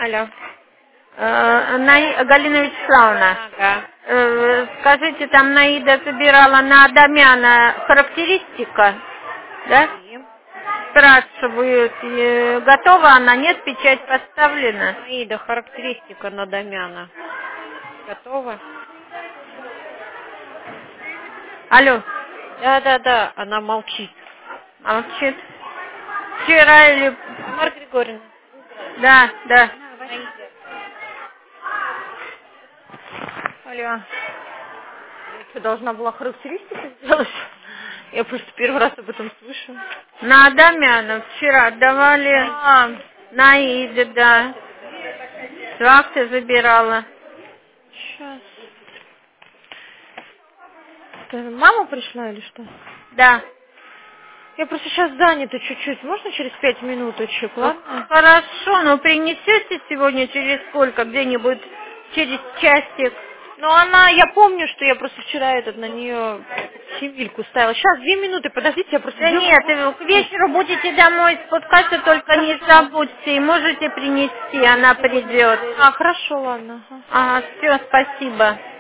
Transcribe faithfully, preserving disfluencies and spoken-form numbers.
Алло. Э, Наи- Галина Вячеславовна, Ага. э, скажите, там Наида забирала на Адамяна характеристика, да? И? Спрашивают, э, готова она, нет, печать поставлена. Аида, характеристика на Дамяна. Готова? Алло, Да, да, да, она молчит. молчит. Вчера или... Тамара Григорьевна. Да, да. Аида. Алло. Я что, должна была характеристику сделать? Я просто первый раз об этом слышу. На Адамяна вчера давали А, Наиде, да. С вахты забирала. сейчас. Это мама пришла или что? Да. Я просто сейчас занята чуть-чуть. Можно через пять минуточек, Ну, ладно? хорошо, но принесете сегодня через сколько? Где-нибудь через часик? Ну, она, я помню, что я просто вчера этот на нее симвильку ставила. Сейчас, две минуты, подождите, я просто... Да две нет, минуты. вы к вечеру будете домой спускаться, только не забудьте. И можете принести, она придет. А, хорошо, ладно. Ага. Ага, все, спасибо.